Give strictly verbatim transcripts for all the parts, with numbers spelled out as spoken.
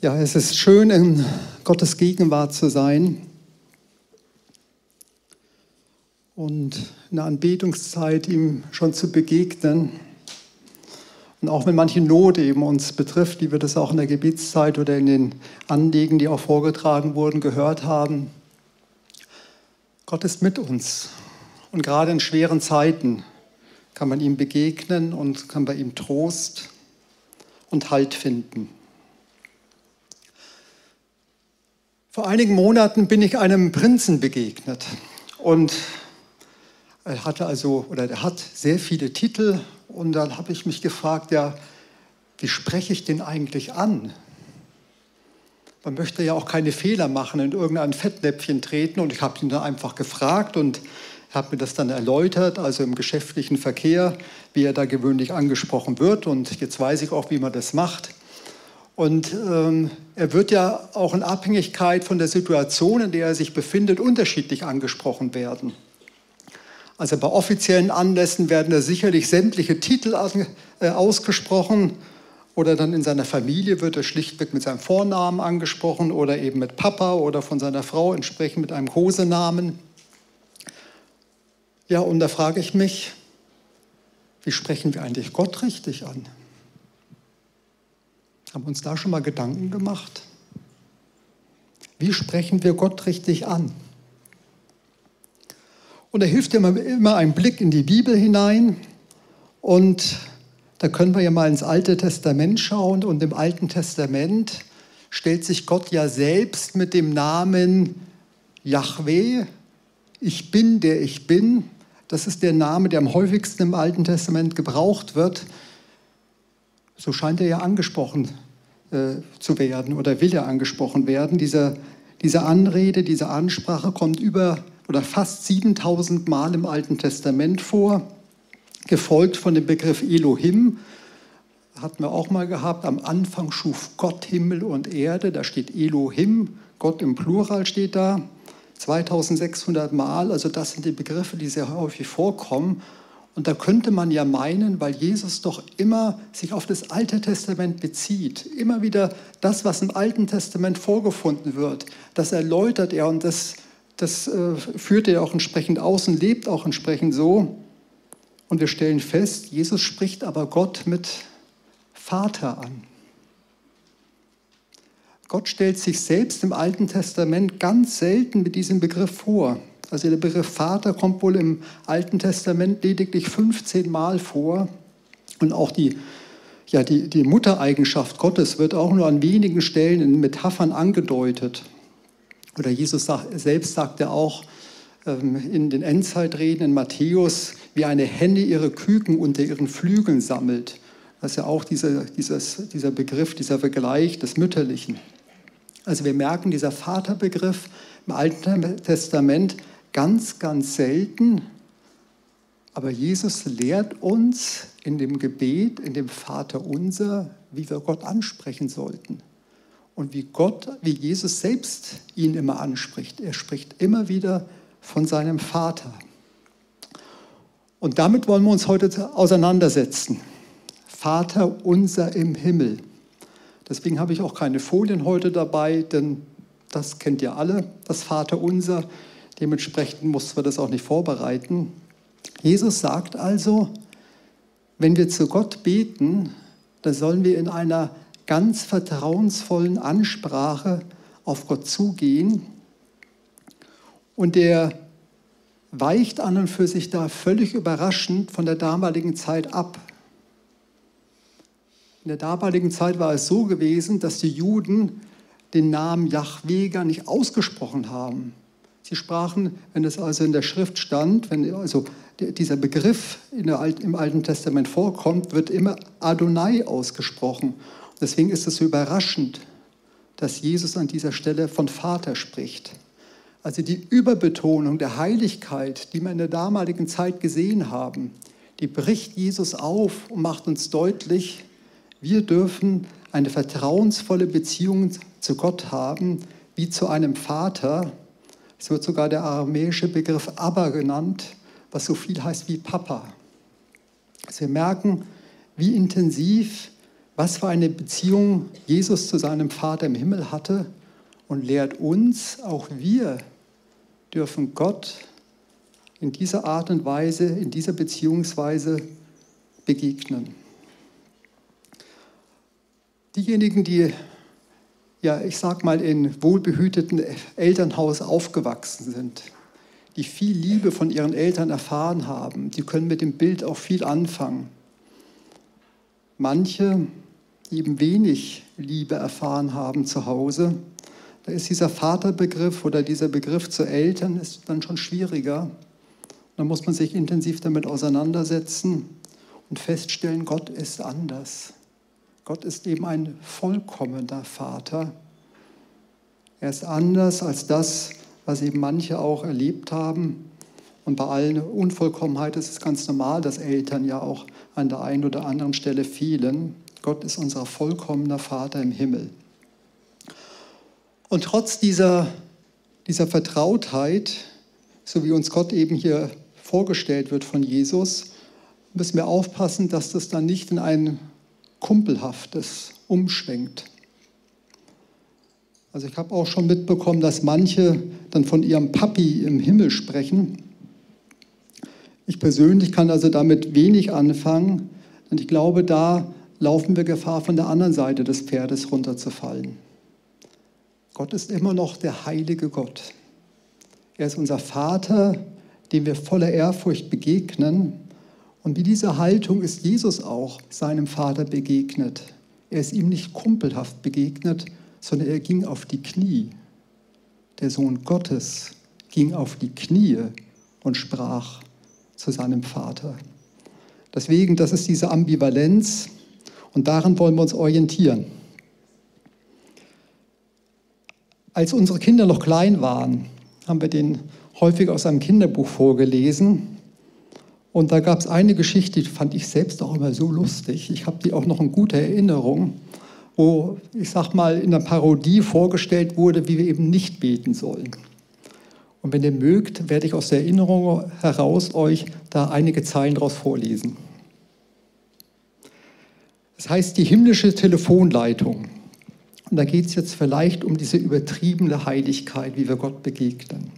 Ja, es ist schön, in Gottes Gegenwart zu sein und in der Anbetungszeit ihm schon zu begegnen. Und auch wenn manche Not eben uns betrifft, wie wir das auch in der Gebetszeit oder in den Anliegen, die auch vorgetragen wurden, gehört haben. Gott ist mit uns. Und gerade in schweren Zeiten kann man ihm begegnen und kann bei ihm Trost und Halt finden. Vor einigen Monaten bin ich einem Prinzen begegnet und er hatte also, oder er hat sehr viele Titel und dann habe ich mich gefragt, ja, wie spreche ich den eigentlich an? Man möchte ja auch keine Fehler machen, in irgendein Fettnäpfchen treten und ich habe ihn dann einfach gefragt und er hat mir das dann erläutert, also im geschäftlichen Verkehr, wie er da gewöhnlich angesprochen wird und jetzt weiß ich auch, wie man das macht. Und ähm, er wird ja auch in Abhängigkeit von der Situation, in der er sich befindet, unterschiedlich angesprochen werden. Also bei offiziellen Anlässen werden da sicherlich sämtliche Titel an, äh, ausgesprochen oder dann in seiner Familie wird er schlichtweg mit seinem Vornamen angesprochen oder eben mit Papa oder von seiner Frau entsprechend mit einem Kosenamen. Ja, und da frage ich mich, wie sprechen wir eigentlich Gott richtig an? Haben wir uns da schon mal Gedanken gemacht? Wie sprechen wir Gott richtig an? Und da hilft immer, immer ein Blick in die Bibel hinein. Und da können wir ja mal ins Alte Testament schauen. Und im Alten Testament stellt sich Gott ja selbst mit dem Namen Jahwe, ich bin, der ich bin. Das ist der Name, der am häufigsten im Alten Testament gebraucht wird. So scheint er ja angesprochen äh, zu werden oder will er angesprochen werden. Diese, diese Anrede, diese Ansprache kommt über oder fast siebentausend Mal im Alten Testament vor, gefolgt von dem Begriff Elohim. Hatten wir auch mal gehabt. Am Anfang schuf Gott Himmel und Erde. Da steht Elohim, Gott im Plural steht da. zweitausendsechshundert Mal, also das sind die Begriffe, die sehr häufig vorkommen. Und da könnte man ja meinen, weil Jesus doch immer sich auf das Alte Testament bezieht, immer wieder das, was im Alten Testament vorgefunden wird, das erläutert er und das, das äh, führt er auch entsprechend aus und lebt auch entsprechend so. Und wir stellen fest, Jesus spricht aber Gott mit Vater an. Gott stellt sich selbst im Alten Testament ganz selten mit diesem Begriff vor. Also der Begriff Vater kommt wohl im Alten Testament lediglich fünfzehn Mal vor. Und auch die, ja, die, die Muttereigenschaft Gottes wird auch nur an wenigen Stellen in Metaphern angedeutet. Oder Jesus sagt, selbst sagt er auch ähm, in den Endzeitreden in Matthäus, wie eine Henne ihre Küken unter ihren Flügeln sammelt. Das ist ja auch diese, dieses, dieser Begriff, dieser Vergleich des Mütterlichen. Also wir merken, dieser Vaterbegriff im Alten Testament ganz, ganz selten. Aber Jesus lehrt uns in dem Gebet, in dem Vaterunser, wie wir Gott ansprechen sollten. Und wie Gott, wie Jesus selbst ihn immer anspricht. Er spricht immer wieder von seinem Vater. Und damit wollen wir uns heute auseinandersetzen. Vater unser im Himmel. Deswegen habe ich auch keine Folien heute dabei, denn das kennt ihr alle, das Vaterunser. Dementsprechend mussten wir das auch nicht vorbereiten. Jesus sagt also, wenn wir zu Gott beten, dann sollen wir in einer ganz vertrauensvollen Ansprache auf Gott zugehen. Und er weicht an und für sich da völlig überraschend von der damaligen Zeit ab. In der damaligen Zeit war es so gewesen, dass die Juden den Namen Jahwe gar nicht ausgesprochen haben. Sie sprachen, wenn es also in der Schrift stand, wenn also dieser Begriff in der Alt, im Alten Testament vorkommt, wird immer Adonai ausgesprochen. Deswegen ist es so überraschend, dass Jesus an dieser Stelle von Vater spricht. Also die Überbetonung der Heiligkeit, die wir in der damaligen Zeit gesehen haben, die bricht Jesus auf und macht uns deutlich, wir dürfen eine vertrauensvolle Beziehung zu Gott haben, wie zu einem Vater. Es wird sogar der aramäische Begriff Abba genannt, was so viel heißt wie Papa. Also wir merken, wie intensiv was für eine Beziehung Jesus zu seinem Vater im Himmel hatte und lehrt uns, auch wir dürfen Gott in dieser Art und Weise, in dieser Beziehungsweise begegnen. Diejenigen, die, ja, ich sag mal, in wohlbehüteten Elternhaus aufgewachsen sind, die viel Liebe von ihren Eltern erfahren haben, die können mit dem Bild auch viel anfangen. Manche, die eben wenig Liebe erfahren haben zu Hause, da ist dieser Vaterbegriff oder dieser Begriff zu Eltern ist dann schon schwieriger. Da muss man sich intensiv damit auseinandersetzen und feststellen, Gott ist anders. Gott ist eben ein vollkommener Vater. Er ist anders als das, was eben manche auch erlebt haben. Und bei allen Unvollkommenheit ist es ganz normal, dass Eltern ja auch an der einen oder anderen Stelle fehlen. Gott ist unser vollkommener Vater im Himmel. Und trotz dieser, dieser Vertrautheit, so wie uns Gott eben hier vorgestellt wird von Jesus, müssen wir aufpassen, dass das dann nicht in ein Kumpelhaftes umschwenkt. Also ich habe auch schon mitbekommen, dass manche dann von ihrem Papi im Himmel sprechen. Ich persönlich kann also damit wenig anfangen, und ich glaube, da laufen wir Gefahr, von der anderen Seite des Pferdes runterzufallen. Gott ist immer noch der heilige Gott. Er ist unser Vater, dem wir voller Ehrfurcht begegnen. Und mit dieser Haltung ist Jesus auch seinem Vater begegnet. Er ist ihm nicht kumpelhaft begegnet, sondern er ging auf die Knie. Der Sohn Gottes ging auf die Knie und sprach zu seinem Vater. Deswegen, das ist diese Ambivalenz und daran wollen wir uns orientieren. Als unsere Kinder noch klein waren, haben wir den häufig aus einem Kinderbuch vorgelesen. Und da gab es eine Geschichte, die fand ich selbst auch immer so lustig. Ich habe die auch noch in guter Erinnerung, wo, ich sag mal, in einer Parodie vorgestellt wurde, wie wir eben nicht beten sollen. Und wenn ihr mögt, werde ich aus der Erinnerung heraus euch da einige Zeilen daraus vorlesen. Das heißt, die himmlische Telefonleitung. Und da geht es jetzt vielleicht um diese übertriebene Heiligkeit, wie wir Gott begegnen.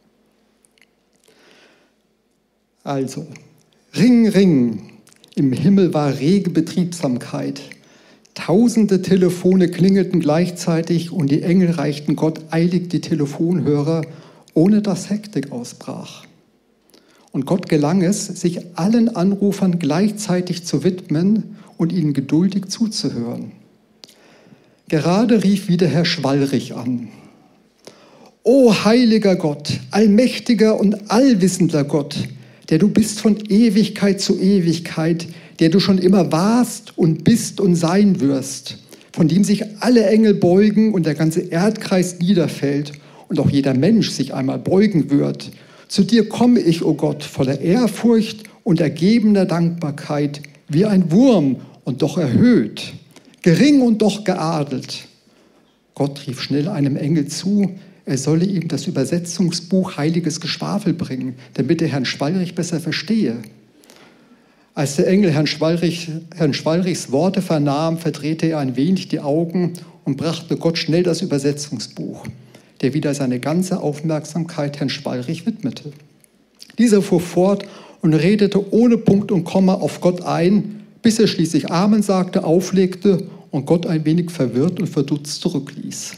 Also, Ring, Ring, im Himmel war rege Betriebsamkeit. Tausende Telefone klingelten gleichzeitig und die Engel reichten Gott eilig die Telefonhörer, ohne dass Hektik ausbrach. Und Gott gelang es, sich allen Anrufern gleichzeitig zu widmen und ihnen geduldig zuzuhören. Gerade rief wieder Herr Schwallrich an. O heiliger Gott, allmächtiger und allwissender Gott, der du bist von Ewigkeit zu Ewigkeit, der du schon immer warst und bist und sein wirst, von dem sich alle Engel beugen und der ganze Erdkreis niederfällt und auch jeder Mensch sich einmal beugen wird. Zu dir komme ich, o Gott, voller Ehrfurcht und ergebener Dankbarkeit, wie ein Wurm und doch erhöht, gering und doch geadelt. Gott rief schnell einem Engel zu, er solle ihm das Übersetzungsbuch Heiliges Geschwafel bringen, damit er Herrn Schwallrich besser verstehe. Als der Engel Herrn, Schwallrich, Herrn Schwallrichs Worte vernahm, verdrehte er ein wenig die Augen und brachte Gott schnell das Übersetzungsbuch, der wieder seine ganze Aufmerksamkeit Herrn Schwallrich widmete. Dieser fuhr fort und redete ohne Punkt und Komma auf Gott ein, bis er schließlich Amen sagte, auflegte und Gott ein wenig verwirrt und verdutzt zurückließ.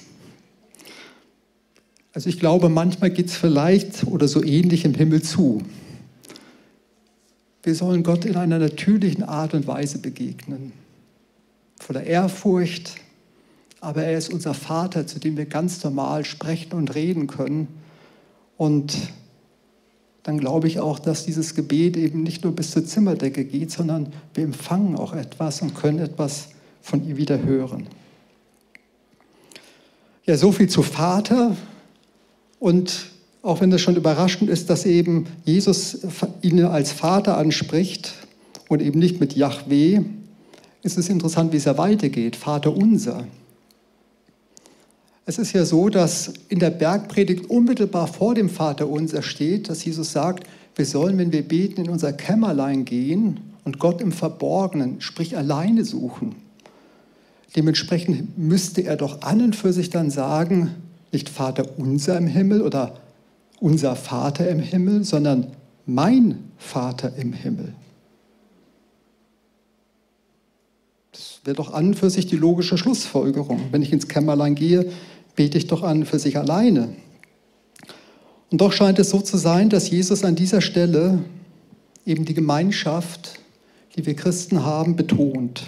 Also ich glaube, manchmal geht es vielleicht oder so ähnlich im Himmel zu. Wir sollen Gott in einer natürlichen Art und Weise begegnen, voller Ehrfurcht, aber er ist unser Vater, zu dem wir ganz normal sprechen und reden können. Und dann glaube ich auch, dass dieses Gebet eben nicht nur bis zur Zimmerdecke geht, sondern wir empfangen auch etwas und können etwas von ihr wieder hören. Ja, so viel zu Vater. Und auch wenn das schon überraschend ist, dass eben Jesus ihn als Vater anspricht und eben nicht mit Jahwe, ist es interessant, wie es ja weitergeht. Vater unser. Es ist ja so, dass in der Bergpredigt unmittelbar vor dem Vater unser steht, dass Jesus sagt, wir sollen, wenn wir beten, in unser Kämmerlein gehen und Gott im Verborgenen, sprich alleine suchen. Dementsprechend müsste er doch an und für sich dann sagen, nicht Vater unser im Himmel oder unser Vater im Himmel, sondern mein Vater im Himmel. Das wäre doch an und für sich die logische Schlussfolgerung. Wenn ich ins Kämmerlein gehe, bete ich doch an und für sich alleine. Und doch scheint es so zu sein, dass Jesus an dieser Stelle eben die Gemeinschaft, die wir Christen haben, betont.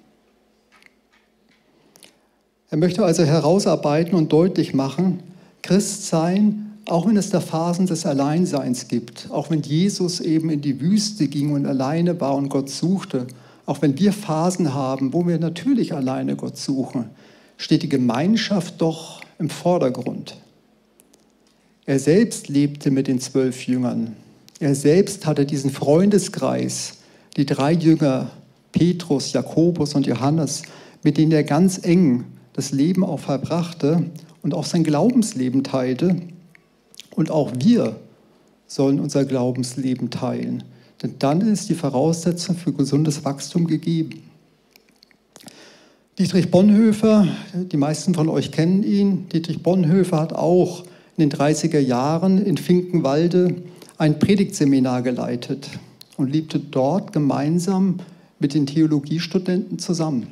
Er möchte also herausarbeiten und deutlich machen, Christsein, auch wenn es da Phasen des Alleinseins gibt, auch wenn Jesus eben in die Wüste ging und alleine war und Gott suchte, auch wenn wir Phasen haben, wo wir natürlich alleine Gott suchen, steht die Gemeinschaft doch im Vordergrund. Er selbst lebte mit den zwölf Jüngern. Er selbst hatte diesen Freundeskreis, die drei Jünger, Petrus, Jakobus und Johannes, mit denen er ganz eng das Leben auch verbrachte und auch sein Glaubensleben teilte. Und auch wir sollen unser Glaubensleben teilen. Denn dann ist die Voraussetzung für gesundes Wachstum gegeben. Dietrich Bonhoeffer, die meisten von euch kennen ihn, Dietrich Bonhoeffer hat auch in den dreißiger Jahren in Finkenwalde ein Predigtseminar geleitet und lebte dort gemeinsam mit den Theologiestudenten zusammen.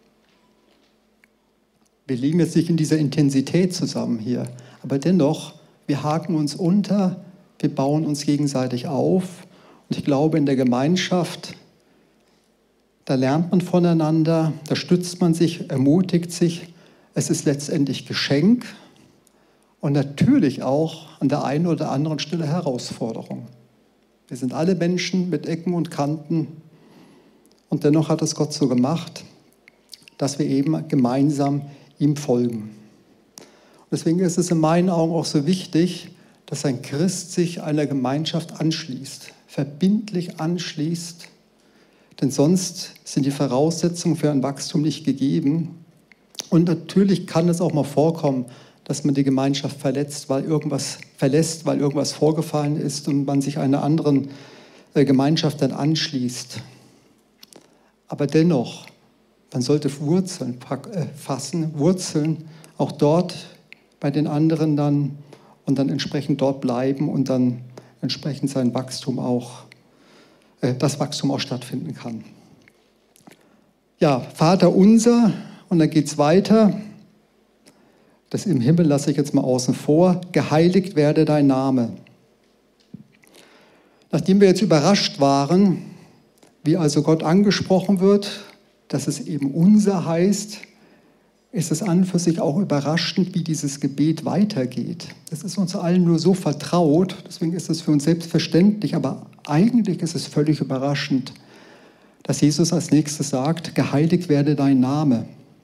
Wir leben jetzt nicht in dieser Intensität zusammen hier, aber dennoch, wir haken uns unter, wir bauen uns gegenseitig auf. Und ich glaube, in der Gemeinschaft, da lernt man voneinander, da stützt man sich, ermutigt sich. Es ist letztendlich Geschenk und natürlich auch an der einen oder anderen Stelle Herausforderung. Wir sind alle Menschen mit Ecken und Kanten und dennoch hat es Gott so gemacht, dass wir eben gemeinsam ihm folgen. Und deswegen ist es in meinen Augen auch so wichtig, dass ein Christ sich einer Gemeinschaft anschließt, verbindlich anschließt, denn sonst sind die Voraussetzungen für ein Wachstum nicht gegeben. Und natürlich kann es auch mal vorkommen, dass man die Gemeinschaft verletzt, weil irgendwas verlässt, weil irgendwas vorgefallen ist und man sich einer anderen Gemeinschaft dann anschließt. Aber dennoch, man sollte Wurzeln fassen, Wurzeln auch dort bei den anderen dann und dann entsprechend dort bleiben und dann entsprechend sein Wachstum auch, äh, das Wachstum auch stattfinden kann. Ja, Vater unser, und dann geht es weiter. Das im Himmel lasse ich jetzt mal außen vor. Geheiligt werde dein Name. Nachdem wir jetzt überrascht waren, wie also Gott angesprochen wird, dass es eben unser heißt, ist es an und für sich auch überraschend, wie dieses Gebet weitergeht. Das ist uns allen nur so vertraut, deswegen ist es für uns selbstverständlich, aber eigentlich ist es völlig überraschend, dass Jesus als nächstes sagt, geheiligt werde dein Name.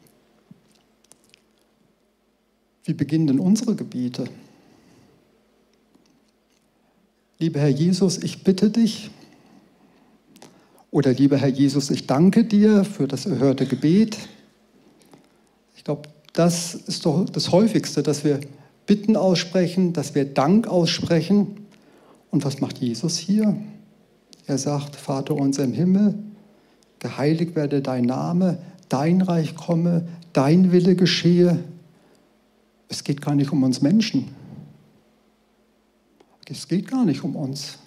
Wie beginnen denn unsere Gebete? Lieber Herr Jesus, ich bitte dich, oder lieber Herr Jesus, ich danke dir für das erhörte Gebet. Ich glaube, das ist doch das Häufigste, dass wir Bitten aussprechen, dass wir Dank aussprechen. Und was macht Jesus hier? Er sagt, Vater unser im Himmel, geheiligt werde dein Name, dein Reich komme, dein Wille geschehe. Es geht gar nicht um uns Menschen. Es geht gar nicht um uns.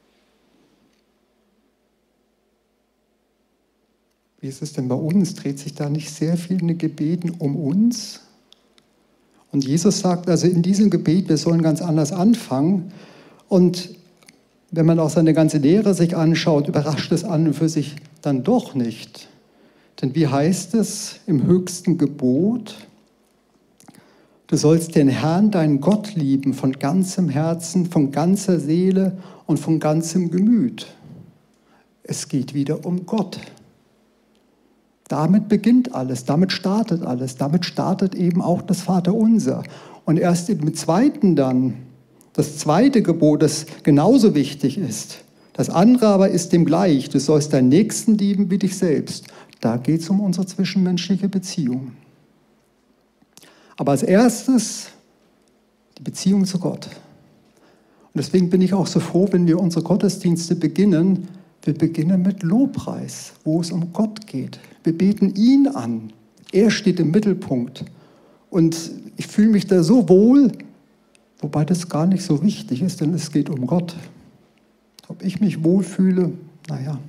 Wie ist es denn bei uns? Dreht sich da nicht sehr viel in den Gebeten um uns? Und Jesus sagt also in diesem Gebet, wir sollen ganz anders anfangen. Und wenn man auch seine ganze Lehre sich anschaut, überrascht es an und für sich dann doch nicht. Denn wie heißt es im höchsten Gebot? Du sollst den Herrn, deinen Gott lieben, von ganzem Herzen, von ganzer Seele und von ganzem Gemüt. Es geht wieder um Gott. Damit beginnt alles, damit startet alles, damit startet eben auch das Vaterunser. Und erst im zweiten dann, das zweite Gebot, das genauso wichtig ist, das andere aber ist dem gleich, du sollst deinen Nächsten lieben wie dich selbst. Da geht es um unsere zwischenmenschliche Beziehung. Aber als erstes die Beziehung zu Gott. Und deswegen bin ich auch so froh, wenn wir unsere Gottesdienste beginnen. Wir beginnen mit Lobpreis, wo es um Gott geht. Wir beten ihn an. Er steht im Mittelpunkt. Und ich fühle mich da so wohl, wobei das gar nicht so wichtig ist, denn es geht um Gott. Ob ich mich wohlfühle, naja.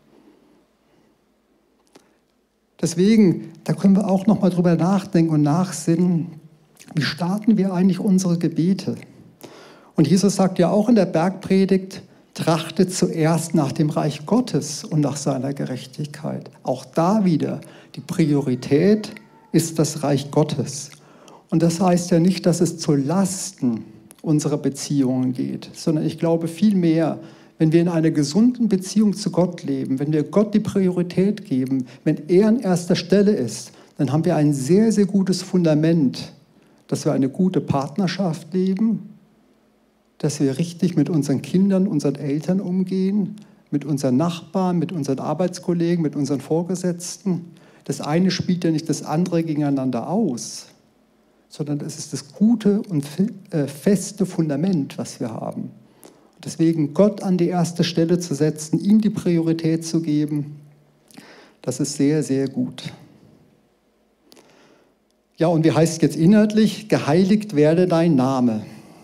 Deswegen, da können wir auch noch mal drüber nachdenken und nachsinnen, wie starten wir eigentlich unsere Gebete? Und Jesus sagt ja auch in der Bergpredigt, trachtet zuerst nach dem Reich Gottes und nach seiner Gerechtigkeit. Auch da wieder, die Priorität ist das Reich Gottes. Und das heißt ja nicht, dass es zu Lasten unserer Beziehungen geht, sondern ich glaube vielmehr, wenn wir in einer gesunden Beziehung zu Gott leben, wenn wir Gott die Priorität geben, wenn er an erster Stelle ist, dann haben wir ein sehr, sehr gutes Fundament, dass wir eine gute Partnerschaft leben, dass wir richtig mit unseren Kindern, unseren Eltern umgehen, mit unseren Nachbarn, mit unseren Arbeitskollegen, mit unseren Vorgesetzten. Das eine spielt ja nicht das andere gegeneinander aus, sondern es ist das gute und feste Fundament, was wir haben. Deswegen Gott an die erste Stelle zu setzen, ihm die Priorität zu geben, das ist sehr, sehr gut. Ja, und wie heißt es jetzt inhaltlich? Geheiligt werde dein Name.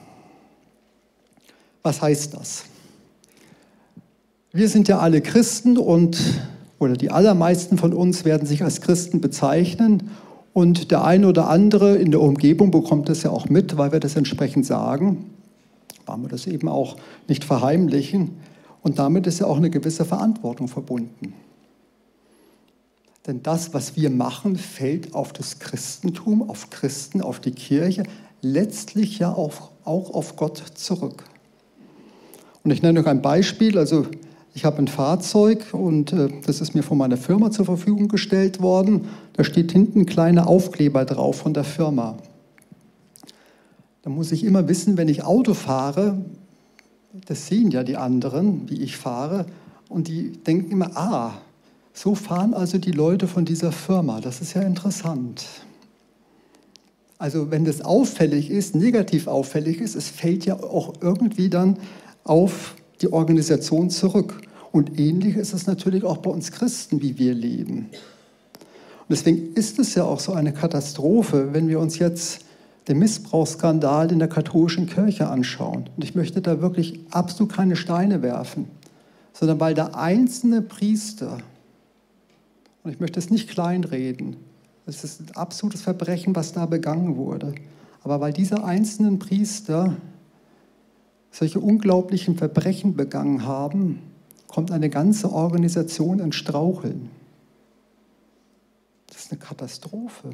Was heißt das? Wir sind ja alle Christen und, oder die allermeisten von uns werden sich als Christen bezeichnen und der eine oder andere in der Umgebung bekommt das ja auch mit, weil wir das entsprechend sagen. Wollen wir das eben auch nicht verheimlichen. Und damit ist ja auch eine gewisse Verantwortung verbunden. Denn das, was wir machen, fällt auf das Christentum, auf Christen, auf die Kirche, letztlich ja auch, auch auf Gott zurück. Und ich nenne noch ein Beispiel. Also ich habe ein Fahrzeug und äh, das ist mir von meiner Firma zur Verfügung gestellt worden. Da steht hinten ein kleiner Aufkleber drauf von der Firma. Da muss ich immer wissen, wenn ich Auto fahre, das sehen ja die anderen, wie ich fahre, und die denken immer, ah, so fahren also die Leute von dieser Firma. Das ist ja interessant. Also wenn das auffällig ist, negativ auffällig ist, es fällt ja auch irgendwie dann auf die Organisation zurück. Und ähnlich ist es natürlich auch bei uns Christen, wie wir leben. Und deswegen ist es ja auch so eine Katastrophe, wenn wir uns jetzt den Missbrauchsskandal in der katholischen Kirche anschauen. Und ich möchte da wirklich absolut keine Steine werfen, sondern weil der einzelne Priester, und ich möchte es nicht kleinreden, es ist ein absolutes Verbrechen, was da begangen wurde, aber weil diese einzelnen Priester solche unglaublichen Verbrechen begangen haben, kommt eine ganze Organisation ins Straucheln. Das ist eine Katastrophe.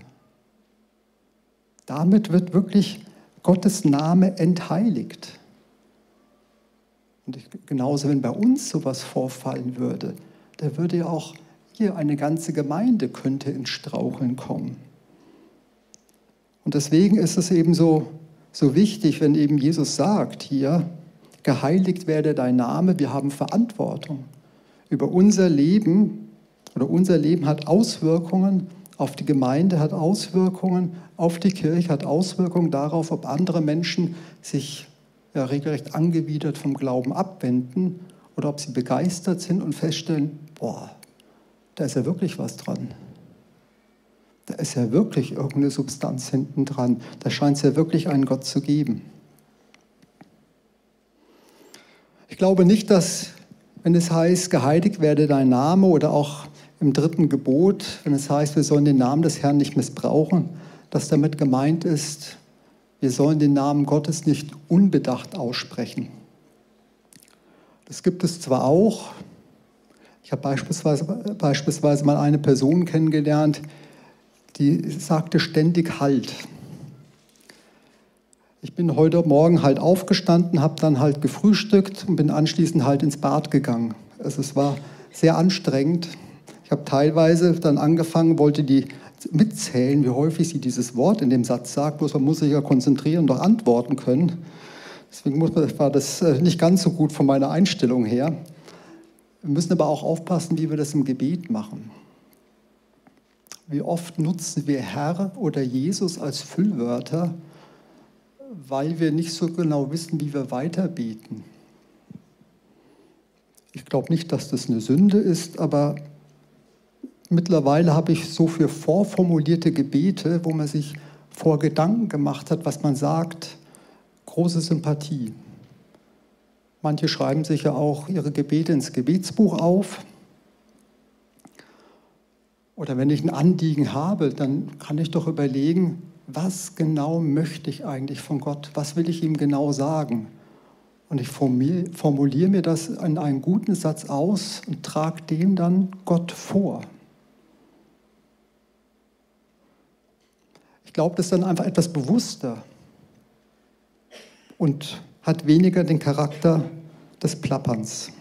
Damit wird wirklich Gottes Name entheiligt. Und ich, genauso, wenn bei uns sowas vorfallen würde, da würde ja auch hier eine ganze Gemeinde könnte ins Straucheln kommen. Und deswegen ist es eben so, so wichtig, wenn eben Jesus sagt hier, geheiligt werde dein Name, wir haben Verantwortung über unser Leben, oder unser Leben hat Auswirkungen auf die Gemeinde, hat Auswirkungen auf die Kirche, hat Auswirkungen darauf, ob andere Menschen sich ja, regelrecht angewidert vom Glauben abwenden oder ob sie begeistert sind und feststellen, boah, da ist ja wirklich was dran. Da ist ja wirklich irgendeine Substanz hinten dran. Da scheint es ja wirklich einen Gott zu geben. Ich glaube nicht, dass, wenn es heißt, geheiligt werde dein Name oder auch im dritten Gebot, wenn es heißt, wir sollen den Namen des Herrn nicht missbrauchen, dass damit gemeint ist, wir sollen den Namen Gottes nicht unbedacht aussprechen. Das gibt es zwar auch. Ich habe beispielsweise, beispielsweise mal eine Person kennengelernt, die sagte ständig Halt. Ich bin heute Morgen halt aufgestanden, habe dann halt gefrühstückt und bin anschließend halt ins Bad gegangen. Also es war sehr anstrengend. Ich habe teilweise dann angefangen, wollte die mitzählen, wie häufig sie dieses Wort in dem Satz sagt, bloß man muss sich ja konzentrieren und doch antworten können. Deswegen muss man, war das nicht ganz so gut von meiner Einstellung her. Wir müssen aber auch aufpassen, wie wir das im Gebet machen. Wie oft nutzen wir Herr oder Jesus als Füllwörter, weil wir nicht so genau wissen, wie wir weiter beten. Ich glaube nicht, dass das eine Sünde ist, aber Mittlerweile habe ich so für vorformulierte Gebete, wo man sich vor Gedanken gemacht hat, was man sagt, große Sympathie. Manche schreiben sich ja auch ihre Gebete ins Gebetsbuch auf. Oder wenn ich ein Anliegen habe, dann kann ich doch überlegen, was genau möchte ich eigentlich von Gott? Was will ich ihm genau sagen? Und ich formuliere mir das in einen guten Satz aus und trage dem dann Gott vor. Ich glaube, das ist dann einfach etwas bewusster und hat weniger den Charakter des Plapperns.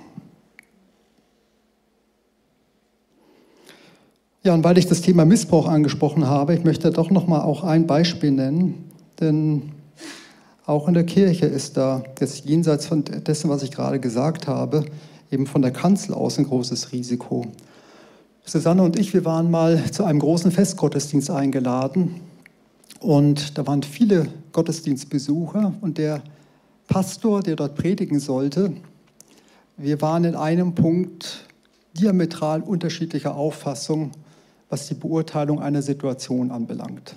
Ja, und weil ich das Thema Missbrauch angesprochen habe, ich möchte doch noch mal auch ein Beispiel nennen, denn auch in der Kirche ist da jetzt jenseits von dessen, was ich gerade gesagt habe, eben von der Kanzel aus ein großes Risiko. Susanne und ich, wir waren mal zu einem großen Festgottesdienst eingeladen und da waren viele Gottesdienstbesucher und der Pastor, der dort predigen sollte, wir waren in einem Punkt diametral unterschiedlicher Auffassung, was die Beurteilung einer Situation anbelangt.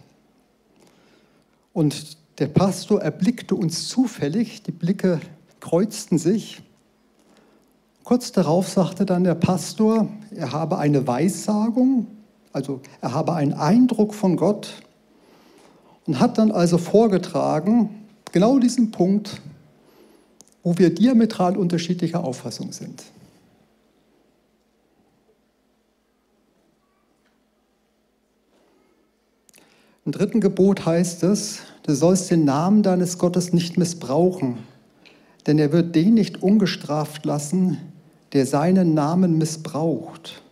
Und der Pastor erblickte uns zufällig, die Blicke kreuzten sich. Kurz darauf sagte dann der Pastor, er habe eine Weissagung, also er habe einen Eindruck von Gott und hat dann also vorgetragen, genau diesen Punkt, wo wir diametral unterschiedlicher Auffassung sind. Im dritten Gebot heißt es, du sollst den Namen deines Gottes nicht missbrauchen, denn er wird den nicht ungestraft lassen, der seinen Namen missbraucht.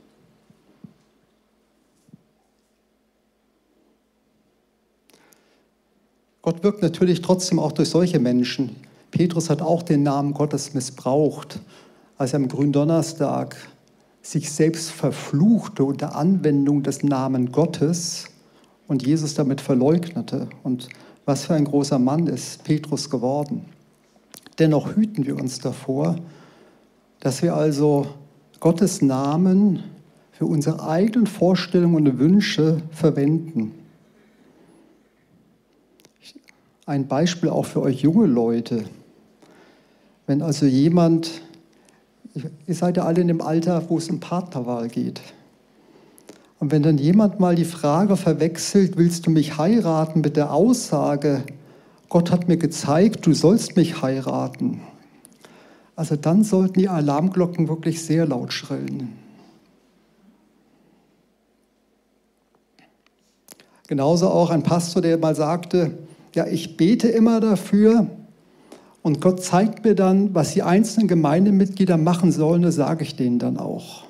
Gott wirkt natürlich trotzdem auch durch solche Menschen. Petrus hat auch den Namen Gottes missbraucht, als er am Gründonnerstag sich selbst verfluchte unter Anwendung des Namens Gottes und Jesus damit verleugnete. Und was für ein großer Mann ist Petrus geworden. Dennoch hüten wir uns davor, dass wir also Gottes Namen für unsere eigenen Vorstellungen und Wünsche verwenden. Ein Beispiel auch für euch junge Leute. Wenn also jemand, ihr seid ja alle in dem Alter, wo es um Partnerwahl geht. Und wenn dann jemand mal die Frage verwechselt, willst du mich heiraten, mit der Aussage, Gott hat mir gezeigt, du sollst mich heiraten. Also dann sollten die Alarmglocken wirklich sehr laut schrillen. Genauso auch ein Pastor, der mal sagte, ja, ich bete immer dafür und Gott zeigt mir dann, was die einzelnen Gemeindemitglieder machen sollen, das sage ich denen dann auch.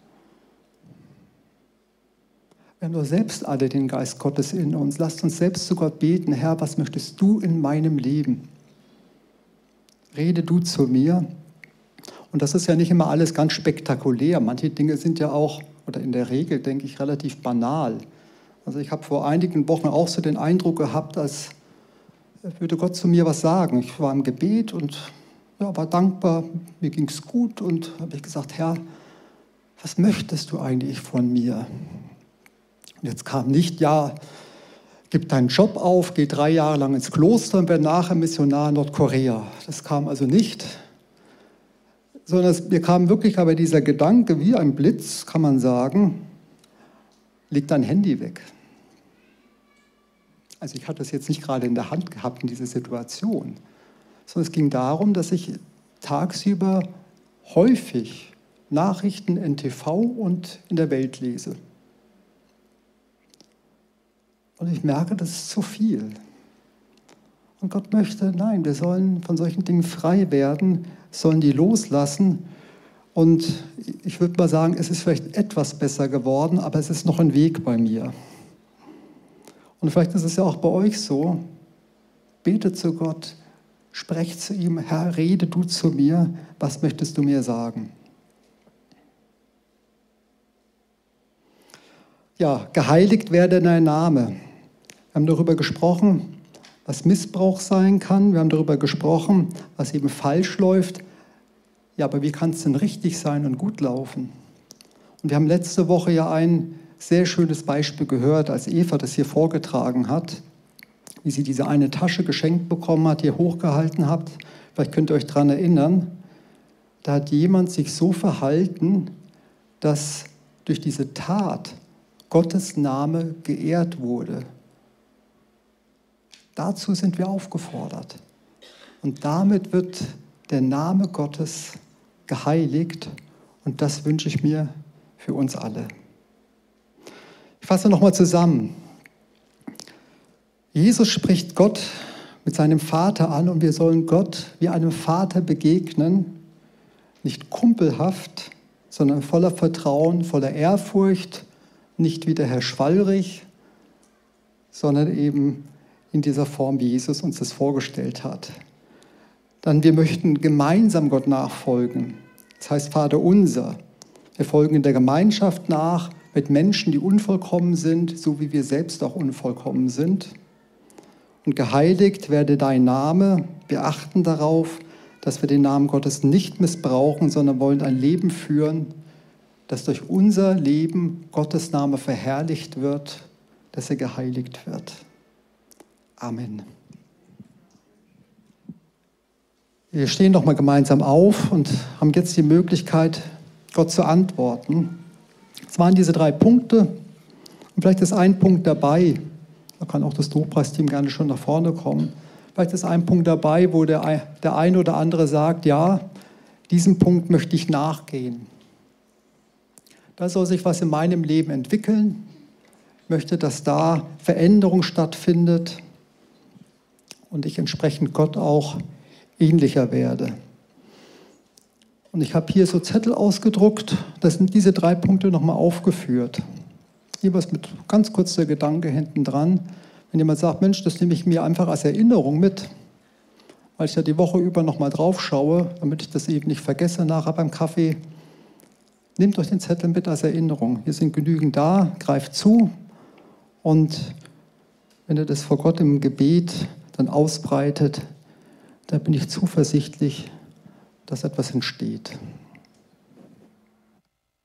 Wir haben doch selbst alle den Geist Gottes in uns. Lasst uns selbst zu Gott beten, Herr, was möchtest du in meinem Leben? Rede du zu mir. Und das ist ja nicht immer alles ganz spektakulär. Manche Dinge sind ja auch, oder in der Regel, denke ich, relativ banal. Also ich habe vor einigen Wochen auch so den Eindruck gehabt, als würde Gott zu mir was sagen. Ich war im Gebet und ja, war dankbar, mir ging es gut und habe ich gesagt, Herr, was möchtest du eigentlich von mir? Und jetzt kam nicht, ja, gib deinen Job auf, geh drei Jahre lang ins Kloster und werde nachher Missionar in Nordkorea. Das kam also nicht, sondern es, mir kam wirklich aber dieser Gedanke, wie ein Blitz, kann man sagen, leg dein Handy weg. Also ich hatte das jetzt nicht gerade in der Hand gehabt in dieser Situation, sondern es ging darum, dass ich tagsüber häufig Nachrichten in T V und in der Welt lese. Und ich merke, das ist zu viel. Und Gott möchte, nein, wir sollen von solchen Dingen frei werden, sollen die loslassen. Und ich würde mal sagen, es ist vielleicht etwas besser geworden, aber es ist noch ein Weg bei mir. Und vielleicht ist es ja auch bei euch so, betet zu Gott, sprecht zu ihm, Herr, rede du zu mir, was möchtest du mir sagen? Ja, geheiligt werde dein Name. Wir haben darüber gesprochen, was Missbrauch sein kann. Wir haben darüber gesprochen, was eben falsch läuft. Ja, aber wie kann es denn richtig sein und gut laufen? Und wir haben letzte Woche ja einen sehr schönes Beispiel gehört, als Eva das hier vorgetragen hat, wie sie diese eine Tasche geschenkt bekommen hat, hier hochgehalten habt. Vielleicht könnt ihr euch daran erinnern, da hat jemand sich so verhalten, dass durch diese Tat Gottes Name geehrt wurde. Dazu sind wir aufgefordert. Und damit wird der Name Gottes geheiligt. Und das wünsche ich mir für uns alle. Ich fasse nochmal zusammen. Jesus spricht Gott mit seinem Vater an und wir sollen Gott wie einem Vater begegnen, nicht kumpelhaft, sondern voller Vertrauen, voller Ehrfurcht, nicht wie der Herr Schwallrich, sondern eben in dieser Form, wie Jesus uns das vorgestellt hat. Dann wir möchten gemeinsam Gott nachfolgen. Das heißt Vater unser. Wir folgen in der Gemeinschaft nach mit Menschen, die unvollkommen sind, so wie wir selbst auch unvollkommen sind. Und geheiligt werde dein Name. Wir achten darauf, dass wir den Namen Gottes nicht missbrauchen, sondern wollen ein Leben führen, dass durch unser Leben Gottes Name verherrlicht wird, dass er geheiligt wird. Amen. Wir stehen doch mal gemeinsam auf und haben jetzt die Möglichkeit, Gott zu antworten. Es waren diese drei Punkte und vielleicht ist ein Punkt dabei, da kann auch das Lobpreisteam gerne schon nach vorne kommen, vielleicht ist ein Punkt dabei, wo der, der eine oder andere sagt, ja, diesem Punkt möchte ich nachgehen. Da soll sich was in meinem Leben entwickeln, ich möchte, dass da Veränderung stattfindet und ich entsprechend Gott auch ähnlicher werde. Und ich habe hier so Zettel ausgedruckt, da sind diese drei Punkte nochmal aufgeführt. Jeweils mit ganz kurzer Gedanke hinten dran. Wenn jemand sagt, Mensch, das nehme ich mir einfach als Erinnerung mit, weil ich ja die Woche über nochmal drauf schaue, damit ich das eben nicht vergesse nachher beim Kaffee. Nehmt euch den Zettel mit als Erinnerung. Hier sind genügend da, greift zu und wenn ihr das vor Gott im Gebet dann ausbreitet, da bin ich zuversichtlich, dass etwas entsteht.